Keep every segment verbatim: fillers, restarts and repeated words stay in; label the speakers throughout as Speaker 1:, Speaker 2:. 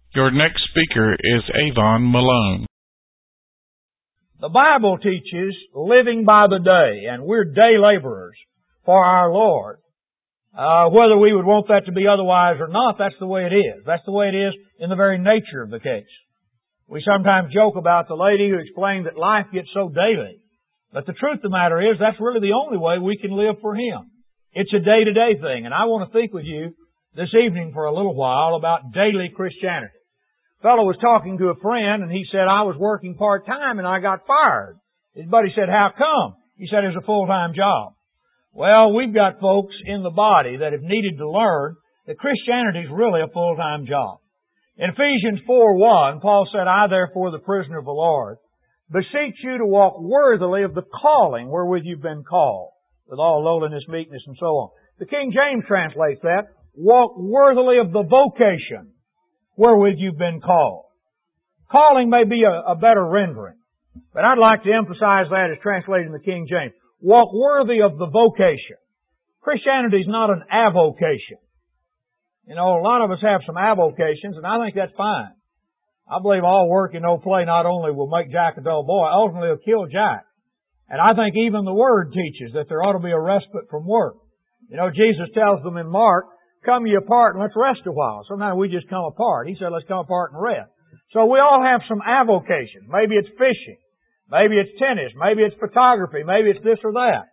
Speaker 1: Your next speaker is Avon Malone.
Speaker 2: The Bible teaches living by the day, and we're day laborers for our Lord. Uh, whether we would want that to be otherwise or not, that's the way it is. That's the way it is in the very nature of the case. We sometimes joke about the lady who explained that life gets so daily. But the truth of the matter is, that's really the only way we can live for Him. It's a day-to-day thing, and I want to think with you this evening for a little while about daily Christianity. A fellow was talking to a friend, and he said, I was working part-time and I got fired. His buddy said, how come? He said, it's a full-time job. Well, we've got folks in the body that have needed to learn that Christianity is really a full-time job. In Ephesians four one, Paul said, I therefore, the prisoner of the Lord, beseech you to walk worthily of the calling wherewith you've been called, with all lowliness, meekness, and so on. The King James translates that, walk worthily of the vocation wherewith you've been called. Calling may be a, a better rendering, but I'd like to emphasize that as translated in the King James. Walk worthy of the vocation. Christianity is not an avocation. You know, a lot of us have some avocations, and I think that's fine. I believe all work and no play not only will make Jack a dull boy, ultimately will kill Jack. And I think even the Word teaches that there ought to be a respite from work. You know, Jesus tells them in Mark, come ye apart and let's rest a while. Sometimes we just come apart. He said, let's come apart and rest. So we all have some avocations. Maybe it's fishing. Maybe it's tennis. Maybe it's photography. Maybe it's this or that.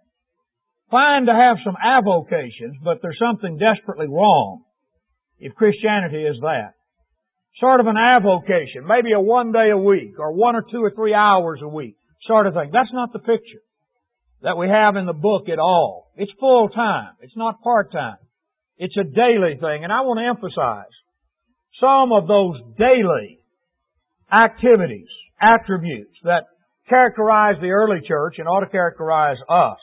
Speaker 2: Fine to have some avocations, but there's something desperately wrong if Christianity is that. Sort of an avocation. Maybe a one day a week or one or two or three hours a week sort of thing. That's not the picture that we have in the book at all. It's full time. It's not part time. It's a daily thing. And I want to emphasize some of those daily activities, attributes that characterize the early church and ought to characterize us.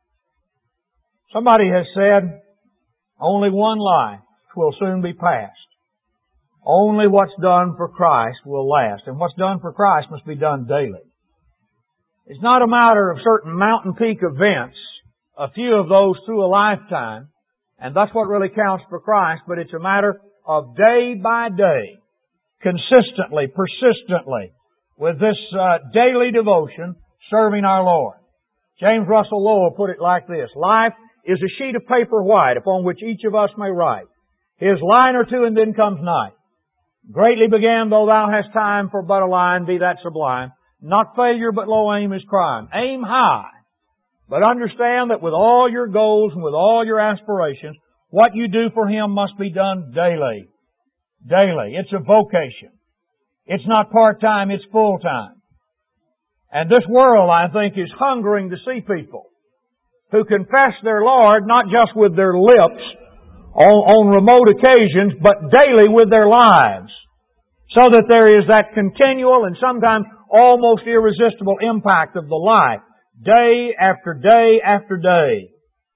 Speaker 2: Somebody has said, only one life will soon be past. Only what's done for Christ will last. And what's done for Christ must be done daily. It's not a matter of certain mountain peak events, a few of those through a lifetime, and that's what really counts for Christ, but it's a matter of day by day, consistently, persistently, with this uh, daily devotion, serving our Lord. James Russell Lowell put it like this, life is a sheet of paper white upon which each of us may write. His line or two and then comes night. Greatly began, though thou hast time for but a line, be that sublime. Not failure, but low aim is crime. Aim high, but understand that with all your goals and with all your aspirations, what you do for Him must be done daily. Daily. It's a vocation. It's not part-time, it's full-time. And this world, I think, is hungering to see people who confess their Lord not just with their lips on, on remote occasions, but daily with their lives. So that there is that continual and sometimes almost irresistible impact of the life, day after day after day.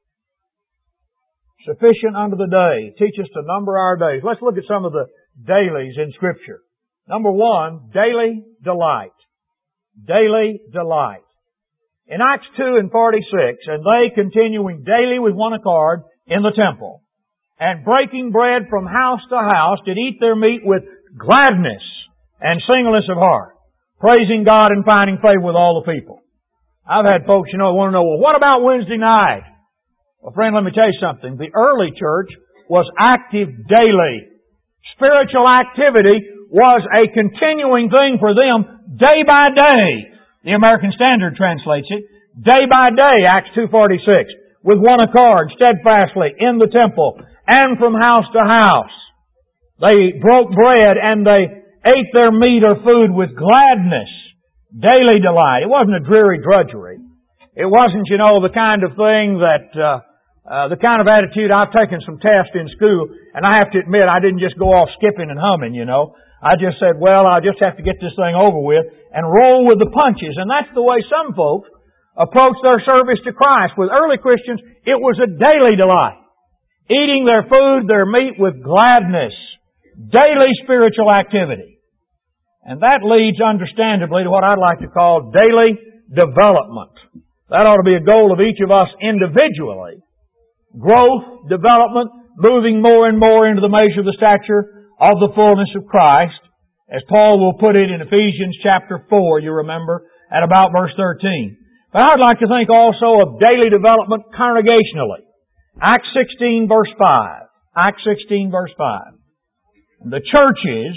Speaker 2: Sufficient unto the day. Teach us to number our days. Let's look at some of the dailies in Scripture. Number one, daily delight. Daily delight. In Acts two and forty-six, and they continuing daily with one accord in the temple, and breaking bread from house to house, did eat their meat with gladness and singleness of heart, praising God and finding favor with all the people. I've had folks, you know, want to know, well, what about Wednesday night? Well, friend, let me tell you something. The early church was active daily. Spiritual activity was a continuing thing for them day by day. The American Standard translates it. Day by day, Acts two forty-six. With one accord, steadfastly, in the temple, and from house to house. They broke bread and they ate their meat or food with gladness. Daily delight. It wasn't a dreary drudgery. It wasn't, you know, the kind of thing that, uh, uh, the kind of attitude. I've taken some tests in school, and I have to admit, I didn't just go off skipping and humming, you know. I just said, well, I'll just have to get this thing over with and roll with the punches. And that's the way some folks approach their service to Christ. With early Christians, it was a daily delight. Eating their food, their meat with gladness. Daily spiritual activity. And that leads understandably to what I'd like to call daily development. That ought to be a goal of each of us individually. Growth, development, moving more and more into the measure of the stature of the fullness of Christ, as Paul will put it in Ephesians chapter four, you remember, at about verse thirteen. But I'd like to think also of daily development congregationally. Acts sixteen verse five. Acts sixteen verse five. The churches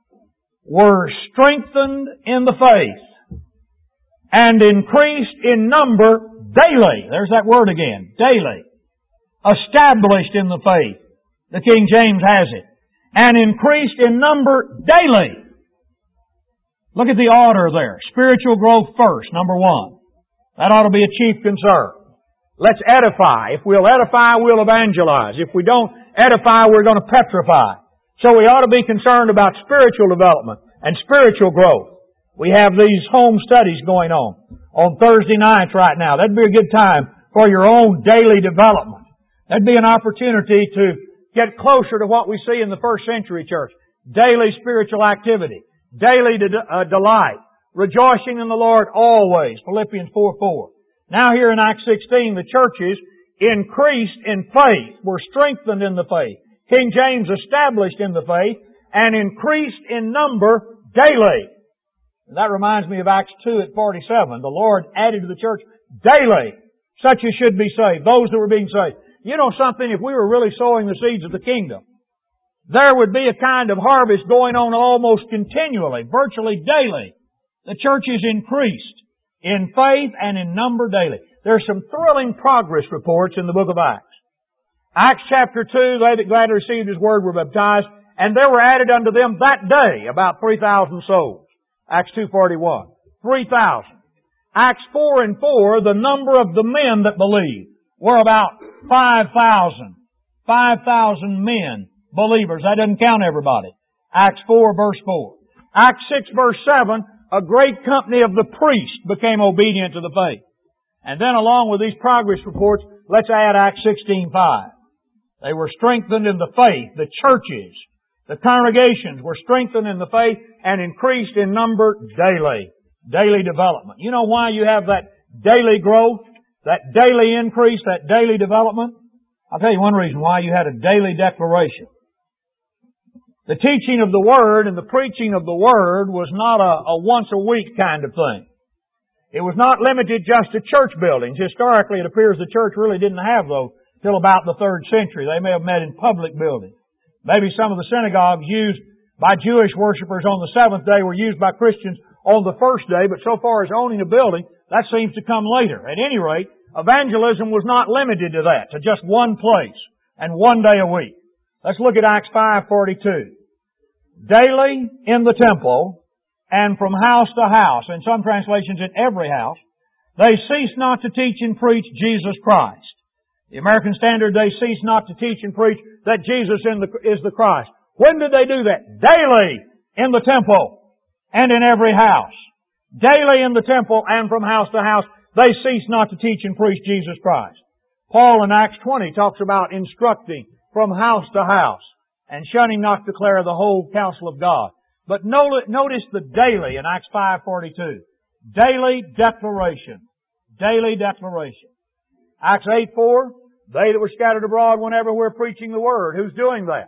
Speaker 2: were strengthened in the faith and increased in number daily. There's that word again. Daily. Established in the faith. The King James has it. And increased in number daily. Look at the order there. Spiritual growth first, number one. That ought to be a chief concern. Let's edify. If we'll edify, we'll evangelize. If we don't edify, we're going to petrify. So we ought to be concerned about spiritual development and spiritual growth. We have these home studies going on on Thursday nights right now. That'd be a good time for your own daily development. That'd be an opportunity to get closer to what we see in the first century church. Daily spiritual activity. Daily de- uh, delight. Rejoicing in the Lord always. Philippians four four. Now here in Acts sixteen, the churches increased in faith, were strengthened in the faith. King James established in the faith and increased in number daily. And that reminds me of Acts two at forty-seven. The Lord added to the church daily such as should be saved, those that were being saved. You know something, if we were really sowing the seeds of the kingdom, there would be a kind of harvest going on almost continually, virtually daily. The church is increased in faith and in number daily. There's some thrilling progress reports in the book of Acts. Acts chapter two, they that gladly received His word were baptized, and there were added unto them that day about three thousand souls. Acts two forty-one. three thousand. Acts four and four, the number of the men that believed were about five thousand. five thousand men, believers. That doesn't count everybody. Acts four verse four. Acts six verse seven, a great company of the priests became obedient to the faith. And then along with these progress reports, let's add Acts sixteen five. They were strengthened in the faith. The churches, the congregations were strengthened in the faith and increased in number daily. Daily development. You know why you have that daily growth, that daily increase, that daily development? I'll tell you one reason why you had a daily declaration. The teaching of the Word and the preaching of the Word was not a, a once a week kind of thing. It was not limited just to church buildings. Historically, it appears the church really didn't have those till about the third century. They may have met in public buildings. Maybe some of the synagogues used by Jewish worshipers on the seventh day were used by Christians on the first day, but so far as owning a building, that seems to come later. At any rate, evangelism was not limited to that, to just one place and one day a week. Let's look at Acts five forty-two. Daily in the temple and from house to house, in some translations in every house, they cease not to teach and preach Jesus Christ. The American Standard, they cease not to teach and preach that Jesus is the Christ. When did they do that? Daily in the temple and in every house. Daily in the temple and from house to house, they cease not to teach and preach Jesus Christ. Paul in Acts twenty talks about instructing from house to house and shunning not to declare the whole counsel of God. But notice the daily in Acts five forty-two. Daily declaration. Daily declaration. Acts eight four, they that were scattered abroad went everywhere preaching the Word. Who's doing that?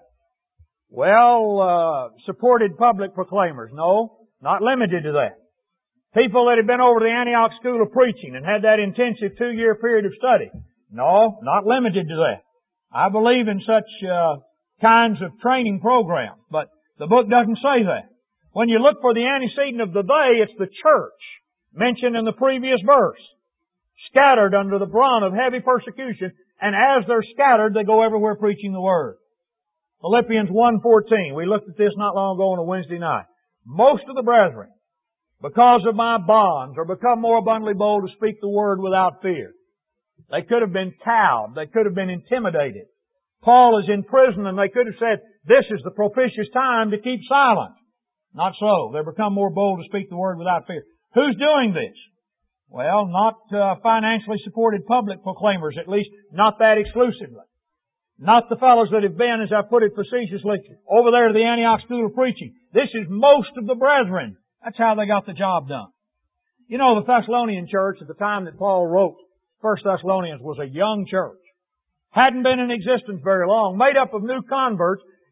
Speaker 2: Well, uh, supported public proclaimers. No, not limited to that. People that had been over to the Antioch School of Preaching and had that intensive two-year period of study. No, not limited to that. I believe in such uh, kinds of training programs, but the book doesn't say that. When you look for the antecedent of the they, it's the church mentioned in the previous verse. Scattered under the brunt of heavy persecution, and as they're scattered, they go everywhere preaching the Word. Philippians one fourteen, we looked at this not long ago on a Wednesday night. Most of the brethren, because of my bonds, are become more abundantly bold to speak the Word without fear. They could have been cowed. They could have been intimidated. Paul is in prison and they could have said, this is the propitious time to keep silent. Not so. They become more bold to speak the Word without fear. Who's doing this? Well, not uh, financially supported public proclaimers, at least not that exclusively. Not the fellows that have been, as I put it facetiously, over there to the Antioch School of Preaching. This is most of the brethren. That's how they got the job done. You know, the Thessalonian church at the time that Paul wrote First Thessalonians was a young church. Hadn't been in existence very long, made up of new converts,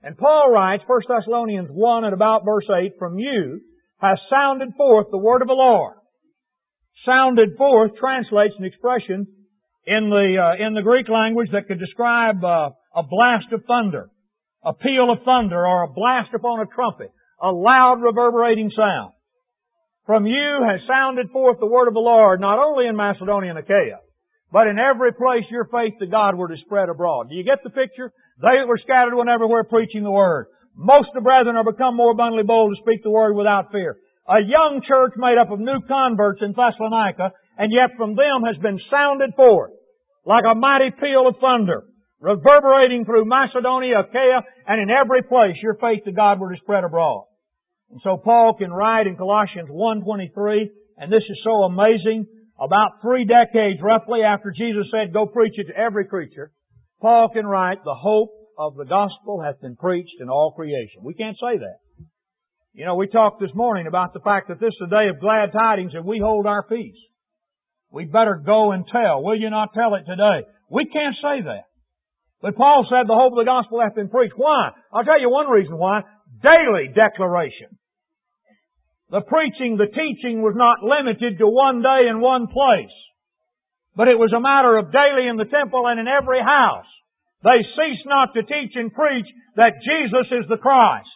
Speaker 2: And Paul writes, First Thessalonians one at about verse eight, from you has sounded forth the word of the Lord. Sounded forth translates an expression in the, uh, in the Greek language that could describe uh, a blast of thunder, a peal of thunder, or a blast upon a trumpet, a loud reverberating sound. From you has sounded forth the word of the Lord, not only in Macedonia and Achaia, but in every place your faith to Godward is spread abroad. Do you get the picture? They that were scattered went everywhere preaching the word. Most of the brethren are become more abundantly bold to speak the word without fear. A young church made up of new converts in Thessalonica, and yet from them has been sounded forth like a mighty peal of thunder, reverberating through Macedonia, Achaia, and in every place your faith to Godward is spread abroad. And so Paul can write in Colossians one twenty-three, and this is so amazing, about three decades roughly after Jesus said, go preach it to every creature, Paul can write, the hope of the gospel hath been preached in all creation. We can't say that. You know, we talked this morning about the fact that this is a day of glad tidings and we hold our peace. We'd better go and tell. Will you not tell it today? We can't say that. But Paul said the hope of the gospel hath been preached. Why? I'll tell you one reason why. Daily declaration. The preaching, the teaching was not limited to one day and one place. But it was a matter of daily in the temple and in every house. They ceased not to teach and preach that Jesus is the Christ.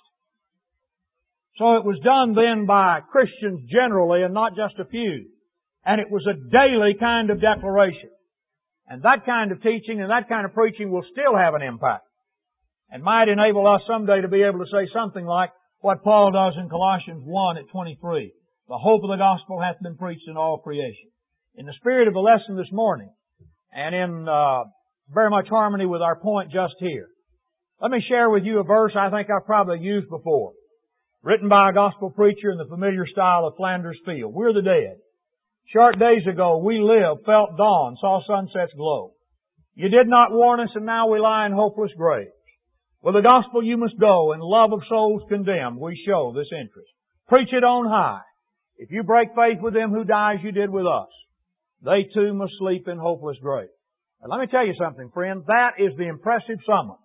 Speaker 2: So it was done then by Christians generally and not just a few. And it was a daily kind of declaration. And that kind of teaching and that kind of preaching will still have an impact. And might enable us someday to be able to say something like what Paul does in Colossians one at twenty-three. The hope of the gospel hath been preached in all creation. In the spirit of the lesson this morning, and in uh, very much harmony with our point just here, let me share with you a verse I think I've probably used before. Written by a gospel preacher in the familiar style of Flanders Field. We're the dead. Short days ago we lived, felt dawn, saw sunsets glow. You did not warn us and now we lie in hopeless graves. With the gospel you must go and love of souls condemned, we show this interest. Preach it on high. If you break faith with them who die as you did with us, they too must sleep in hopeless graves. And let me tell you something, friend, that is the impressive summons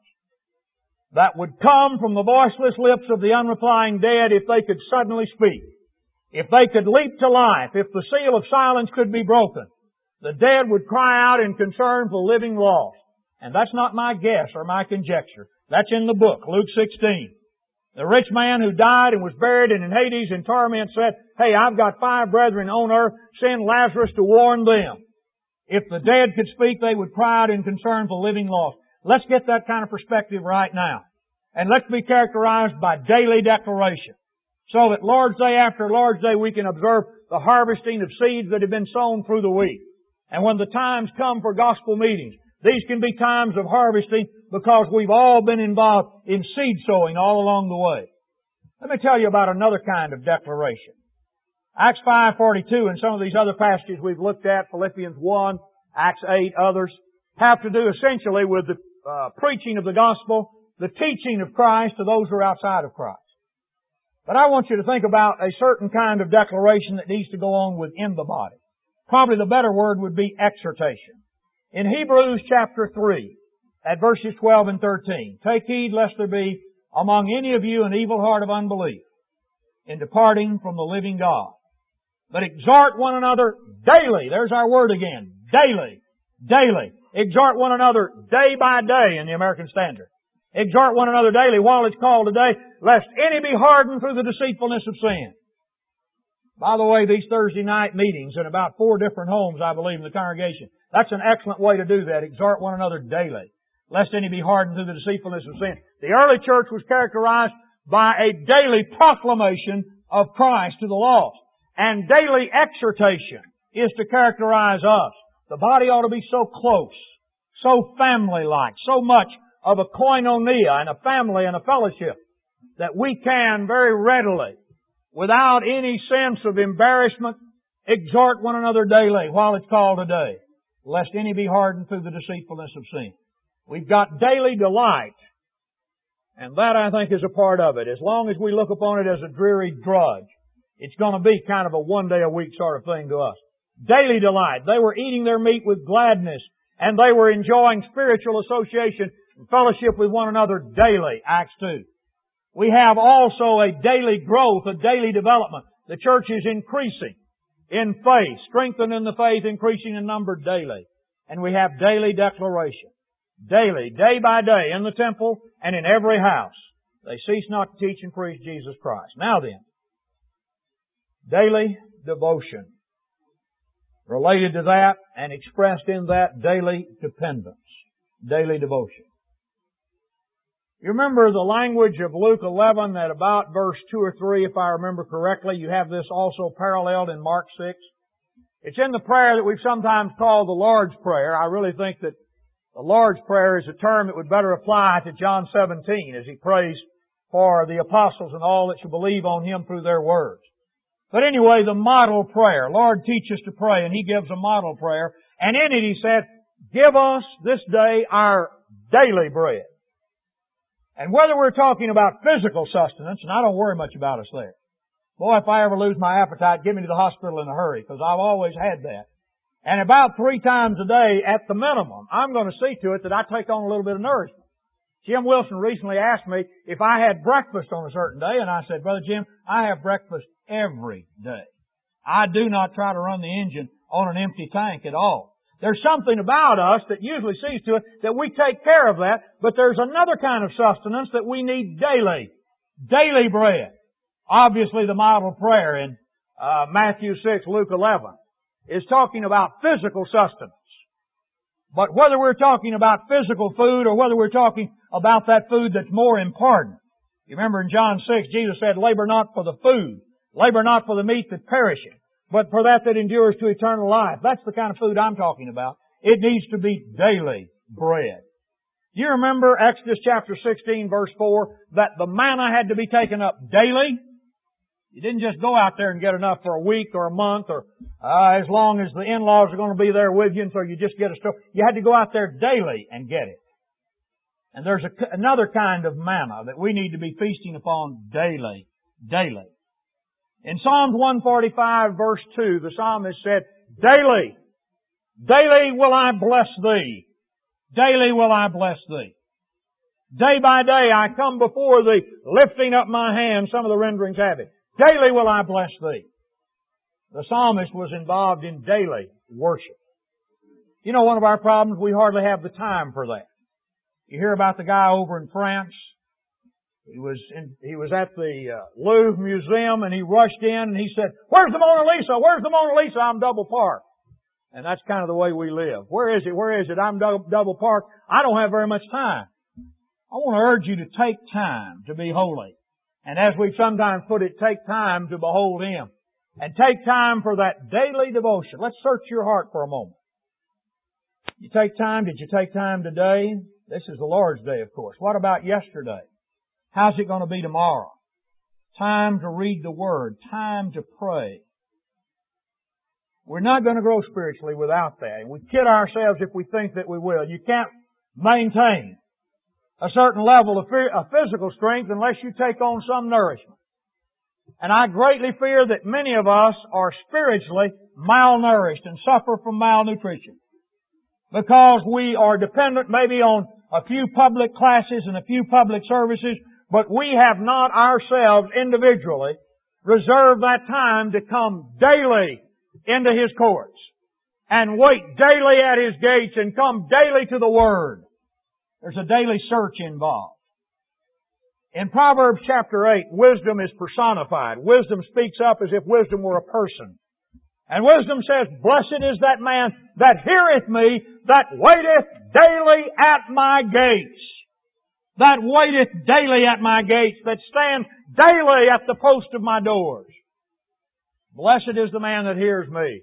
Speaker 2: that would come from the voiceless lips of the unreplying dead if they could suddenly speak. If they could leap to life, if the seal of silence could be broken, the dead would cry out in concern for living lost. And that's not my guess or my conjecture. That's in the book, Luke sixteen. The rich man who died and was buried and in Hades in torment said, hey, I've got five brethren on earth, send Lazarus to warn them. If the dead could speak, they would cry out in concern for living lost. Let's get that kind of perspective right now. And let's be characterized by daily declaration. So that Lord's Day after Lord's Day we can observe the harvesting of seeds that have been sown through the week. And when the times come for gospel meetings, these can be times of harvesting because we've all been involved in seed sowing all along the way. Let me tell you about another kind of declaration. Acts five forty-two and some of these other passages we've looked at, Philippians one, Acts eight, others, have to do essentially with the uh, preaching of the gospel, the teaching of Christ to those who are outside of Christ. But I want you to think about a certain kind of declaration that needs to go on within the body. Probably the better word would be exhortation. In Hebrews chapter three, at verses twelve and thirteen, take heed lest there be among any of you an evil heart of unbelief in departing from the living God. But exhort one another daily. There's our word again. Daily. Daily. Exhort one another day by day in the American Standard. Exhort one another daily while it's called today, lest any be hardened through the deceitfulness of sin. By the way, these Thursday night meetings in about four different homes, I believe, in the congregation, that's an excellent way to do that. Exhort one another daily, lest any be hardened through the deceitfulness of sin. The early church was characterized by a daily proclamation of Christ to the lost. And daily exhortation is to characterize us. The body ought to be so close, so family-like, so much of a koinonia and a family and a fellowship that we can very readily, without any sense of embarrassment, exhort one another daily while it's called today, lest any be hardened through the deceitfulness of sin. We've got daily delight, and that I think is a part of it. As long as we look upon it as a dreary drudge, it's going to be kind of a one day a week sort of thing to us. Daily delight. They were eating their meat with gladness, and they were enjoying spiritual association and fellowship with one another daily, Acts two. We have also a daily growth, a daily development. The church is increasing in faith, strengthened in the faith, increasing in number daily. And we have daily declaration. Daily, day by day, in the temple and in every house. They cease not to teach and preach Jesus Christ. Now then, daily devotion. Related to that and expressed in that, daily dependence. Daily devotion. You remember the language of Luke eleven at about verse two or three, if I remember correctly. You have this also paralleled in Mark six. It's in the prayer that we've sometimes called the Lord's Prayer. I really think that the Lord's Prayer is a term that would better apply to John seventeen as He prays for the apostles and all that shall believe on Him through their words. But anyway, the model prayer. Lord, teach us to pray, and He gives a model prayer. And in it He said, give us this day our daily bread. And whether we're talking about physical sustenance, and I don't worry much about us there. Boy, if I ever lose my appetite, get me to the hospital in a hurry, because I've always had that. And about three times a day, at the minimum, I'm going to see to it that I take on a little bit of nourishment. Jim Wilson recently asked me if I had breakfast on a certain day, and I said, Brother Jim, I have breakfast every day. I do not try to run the engine on an empty tank at all. There's something about us that usually sees to it that we take care of that, but there's another kind of sustenance that we need daily. Daily bread. Obviously the model prayer in uh, Matthew six, Luke eleven is talking about physical sustenance. But whether we're talking about physical food or whether we're talking about that food that's more important. You remember in John six, Jesus said, labor not for the food, labor not for the meat that perisheth, but for that that endures to eternal life. That's the kind of food I'm talking about. It needs to be daily bread. Do you remember Exodus chapter sixteen verse four that the manna had to be taken up daily? You didn't just go out there and get enough for a week or a month or uh, as long as the in-laws are going to be there with you until you just get a store. You had to go out there daily and get it. And there's a, another kind of manna that we need to be feasting upon daily, daily. In Psalms one forty-five verse two, the psalmist said, daily, daily will I bless Thee. Daily will I bless Thee. Day by day I come before Thee, lifting up my hands. Some of the renderings have it. Daily will I bless Thee. The psalmist was involved in daily worship. You know, one of our problems, we hardly have the time for that. You hear about the guy over in France. He was in, he was at the uh, Louvre Museum and he rushed in and he said, where's the Mona Lisa? Where's the Mona Lisa? I'm double parked. And that's kind of the way we live. Where is it? Where is it? I'm double, double parked. I don't have very much time. I want to urge you to take time to be holy. And as we've sometimes put it, take time to behold Him. And take time for that daily devotion. Let's search your heart for a moment. You take time. Did you take time today? This is the Lord's Day, of course. What about yesterday? How's it going to be tomorrow? Time to read the Word. Time to pray. We're not going to grow spiritually without that. We kid ourselves if we think that we will. You can't maintain a certain level of physical strength unless you take on some nourishment. And I greatly fear that many of us are spiritually malnourished and suffer from malnutrition because we are dependent maybe on a few public classes and a few public services, but we have not ourselves individually reserved that time to come daily into His courts and wait daily at His gates and come daily to the Word. There's a daily search involved. In Proverbs chapter eight, wisdom is personified. Wisdom speaks up as if wisdom were a person. And wisdom says, blessed is that man that heareth me, that waiteth daily at my gates. That waiteth daily at my gates, that stands daily at the post of my doors. Blessed is the man that hears me.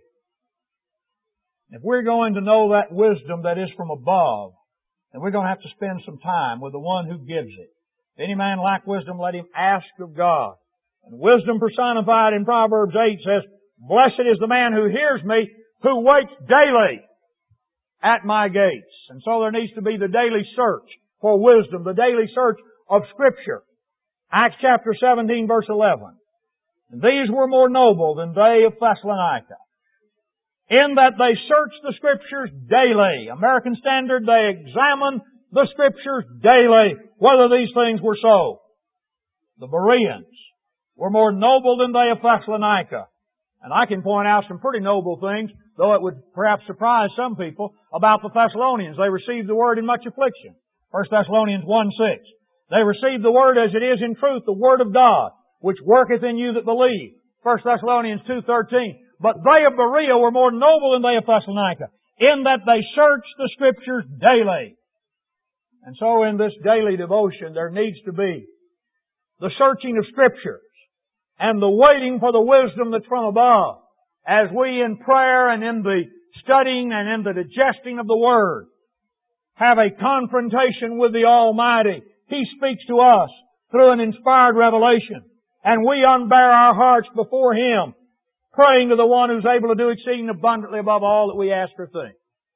Speaker 2: If we're going to know that wisdom that is from above, then we're going to have to spend some time with the one who gives it. If any man lack wisdom, let him ask of God. And wisdom personified in Proverbs eight says, blessed is the man who hears me, who waits daily at my gates. And so there needs to be the daily search for wisdom, the daily search of Scripture. Acts chapter seventeen verse eleven. And these were more noble than they of Thessalonica, in that they searched the Scriptures daily. American Standard, they examined the Scriptures daily, whether these things were so. The Bereans were more noble than they of Thessalonica. And I can point out some pretty noble things, though it would perhaps surprise some people, about the Thessalonians. They received the Word in much affliction. First Thessalonians one six. They received the Word as it is in truth, the Word of God, which worketh in you that believe. First Thessalonians two thirteen. But they of Berea were more noble than they of Thessalonica, in that they searched the Scriptures daily. And so in this daily devotion, there needs to be the searching of Scriptures and the waiting for the wisdom that's from above, as we in prayer and in the studying and in the digesting of the Word have a confrontation with the Almighty. He speaks to us through an inspired revelation, and we unbear our hearts before Him, praying to the One who's able to do exceeding abundantly above all that we ask or think.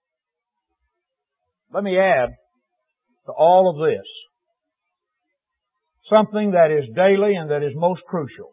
Speaker 2: Let me add to all of this something that is daily and that is most crucial.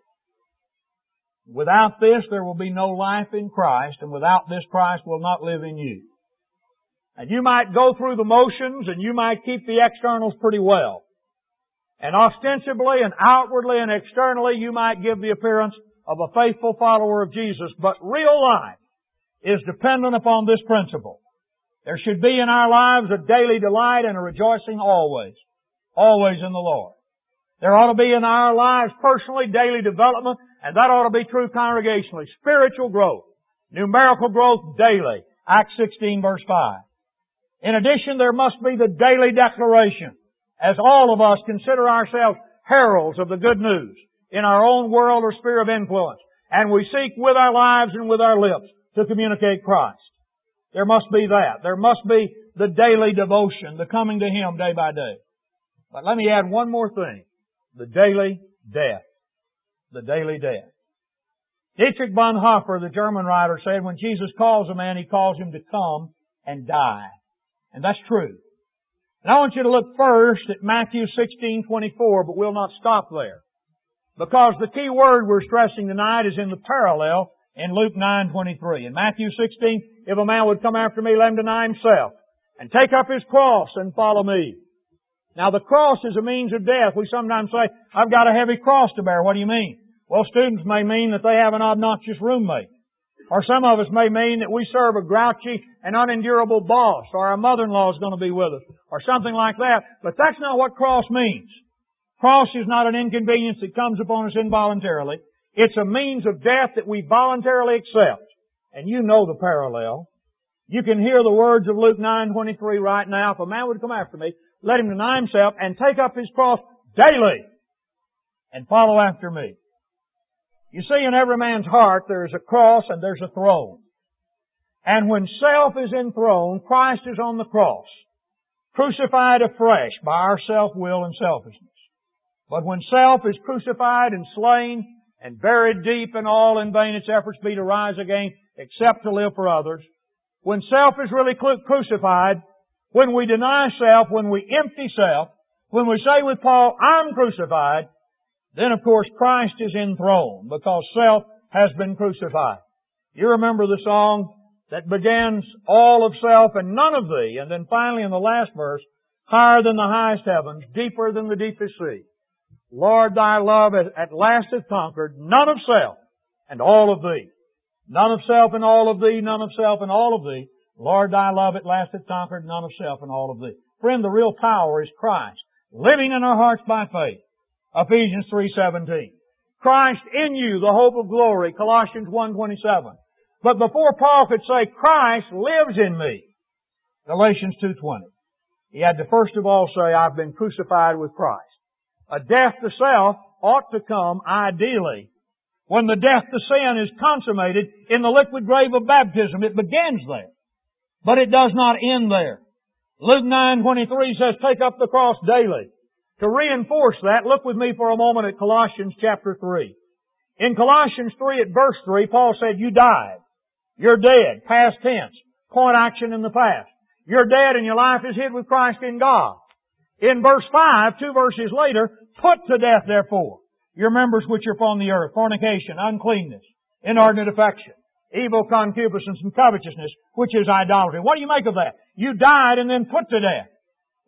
Speaker 2: Without this, there will be no life in Christ, and without this, Christ will not live in you. And you might go through the motions, and you might keep the externals pretty well. And ostensibly and outwardly and externally, you might give the appearance of a faithful follower of Jesus. But real life is dependent upon this principle. There should be in our lives a daily delight and a rejoicing always. Always in the Lord. There ought to be in our lives personally daily development, and that ought to be true congregationally. Spiritual growth. Numerical growth daily. Acts sixteen verse five. In addition, there must be the daily declaration, as all of us consider ourselves heralds of the good news in our own world or sphere of influence, and we seek with our lives and with our lips to communicate Christ. There must be that. There must be the daily devotion, the coming to Him day by day. But let me add one more thing. The daily death. The daily death. Dietrich Bonhoeffer, the German writer, said when Jesus calls a man, He calls him to come and die. And that's true. And I want you to look first at Matthew sixteen twenty-four, but we'll not stop there. Because the key word we're stressing tonight is in the parallel in Luke nine twenty-three. In Matthew sixteen, if a man would come after me, let him deny himself and take up his cross and follow me. Now the cross is a means of death. We sometimes say, I've got a heavy cross to bear. What do you mean? Well, students may mean that they have an obnoxious roommate. Or some of us may mean that we serve a grouchy and unendurable boss, or our mother-in-law is going to be with us, or something like that. But that's not what cross means. Cross is not an inconvenience that comes upon us involuntarily. It's a means of death that we voluntarily accept. And you know the parallel. You can hear the words of Luke nine twenty-three right now. If a man would come after me, let him deny himself and take up his cross daily and follow after me. You see, in every man's heart there is a cross and there's a throne. And when self is enthroned, Christ is on the cross, crucified afresh by our self-will and selfishness. But when self is crucified and slain and buried deep and all in vain its efforts be to rise again, except to live for others, when self is really crucified, when we deny self, when we empty self, when we say with Paul, I'm crucified, then of course Christ is enthroned because self has been crucified. You remember the song that begins, all of self and none of thee, and then finally in the last verse, higher than the highest heavens, deeper than the deepest sea. Lord, thy love at last hath conquered none of self and all of thee. None of self and all of thee, none of self and all of thee. Lord, thy love at last hath conquered none of self and all of thee. Friend, the real power is Christ, living in our hearts by faith. Ephesians three seventeen. Christ in you, the hope of glory, Colossians one twenty-seven. But before Paul could say, Christ lives in me, Galatians two twenty. He had to first of all say, I've been crucified with Christ. A death to self ought to come, ideally, when the death to sin is consummated in the liquid grave of baptism. It begins there. But it does not end there. Luke nine twenty-three says, take up the cross daily. To reinforce that, look with me for a moment at Colossians chapter three. In Colossians three at verse three, Paul said, you died. You're dead. Past tense. Point action in the past. You're dead and your life is hid with Christ in God. In verse five, two verses later, put to death therefore your members which are upon the earth, fornication, uncleanness, inordinate affection, evil concupiscence and covetousness, which is idolatry. What do you make of that? You died and then put to death.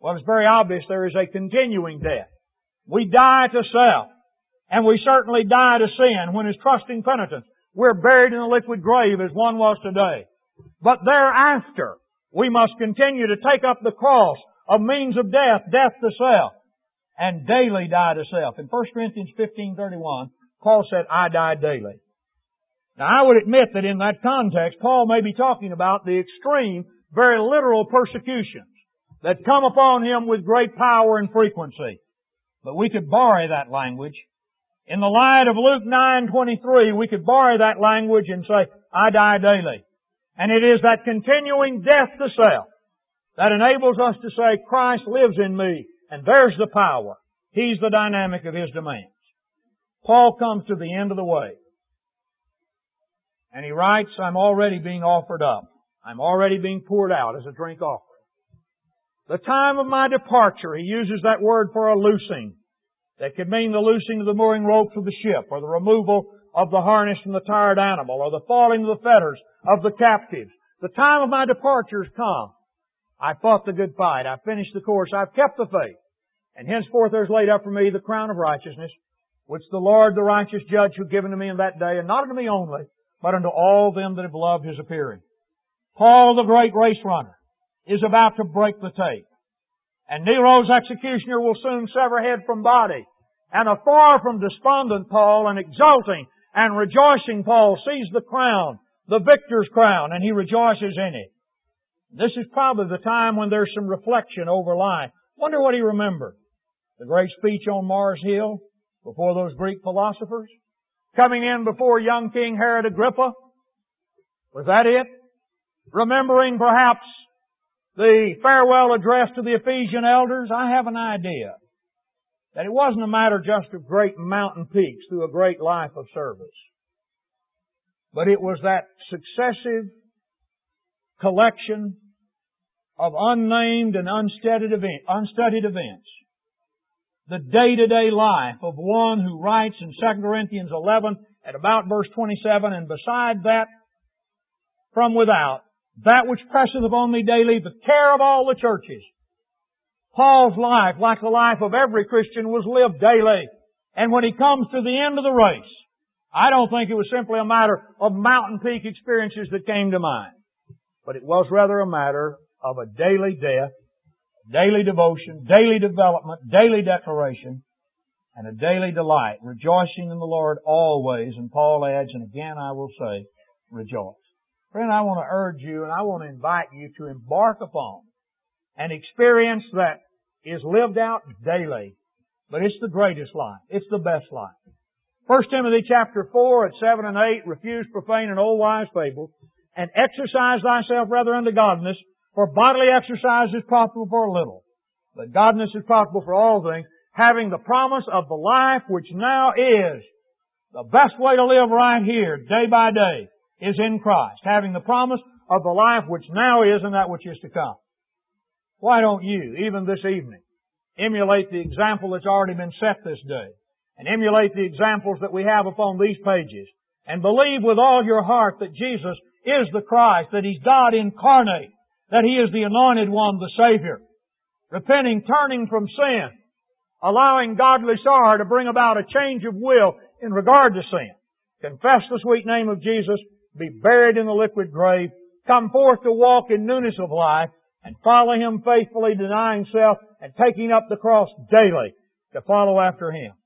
Speaker 2: Well, it's very obvious there is a continuing death. We die to self, and we certainly die to sin when, as trusting penitents, we're buried in a liquid grave as one was today. But thereafter, we must continue to take up the cross of means of death, death to self, and daily die to self. In First Corinthians fifteen thirty-one, Paul said, I die daily. Now, I would admit that in that context, Paul may be talking about the extreme, very literal persecutions that come upon him with great power and frequency. But we could borrow that language. In the light of Luke nine twenty-three, we could borrow that language and say, I die daily. And it is that continuing death to self that enables us to say, Christ lives in me, and there's the power. He's the dynamic of His demands. Paul comes to the end of the way. And he writes, I'm already being offered up. I'm already being poured out as a drink offering. The time of my departure, he uses that word for a loosing. That could mean the loosing of the mooring ropes of the ship, or the removal of the harness from the tired animal, or the falling of the fetters of the captives. The time of my departure has come. I fought the good fight. I've finished the course. I've kept the faith. And henceforth there's laid up for me the crown of righteousness, which the Lord, the righteous judge, hath given to me in that day, and not unto me only, but unto all them that have loved His appearing. Paul, the great race runner, is about to break the tape. And Nero's executioner will soon sever head from body. And a far from despondent Paul and exulting and rejoicing Paul sees the crown, the victor's crown, and he rejoices in it. This is probably the time when there's some reflection over life. Wonder what he remembered. The great speech on Mars Hill before those Greek philosophers? Coming in before young King Herod Agrippa? Was that it? Remembering perhaps the farewell address to the Ephesian elders? I have an idea that it wasn't a matter just of great mountain peaks through a great life of service. But it was that successive collection of unnamed and unstudied, event, unstudied events. The day-to-day life of one who writes in Second Corinthians eleven at about verse twenty-seven, and beside that, from without, that which presseth upon me daily, the care of all the churches. Paul's life, like the life of every Christian, was lived daily. And when he comes to the end of the race, I don't think it was simply a matter of mountain peak experiences that came to mind. But it was rather a matter of a daily death, daily devotion, daily development, daily declaration, and a daily delight, rejoicing in the Lord always. And Paul adds, and again I will say, rejoice. Friend, I want to urge you and I want to invite you to embark upon an experience that is lived out daily. But it's the greatest life. It's the best life. First Timothy chapter four at seven and eight, refuse profane and old wise fables, and exercise thyself rather unto godliness, for bodily exercise is profitable for a little, but godliness is profitable for all things, having the promise of the life which now is. The best way to live right here, day by day, is in Christ, having the promise of the life which now is and that which is to come. Why don't you, even this evening, emulate the example that's already been set this day, and emulate the examples that we have upon these pages, and believe with all your heart that Jesus is the Christ, that He's God incarnate, that He is the Anointed One, the Savior. Repenting, turning from sin, allowing godly sorrow to bring about a change of will in regard to sin. Confess the sweet name of Jesus, be buried in the liquid grave, come forth to walk in newness of life, and follow Him faithfully, denying self and taking up the cross daily to follow after Him.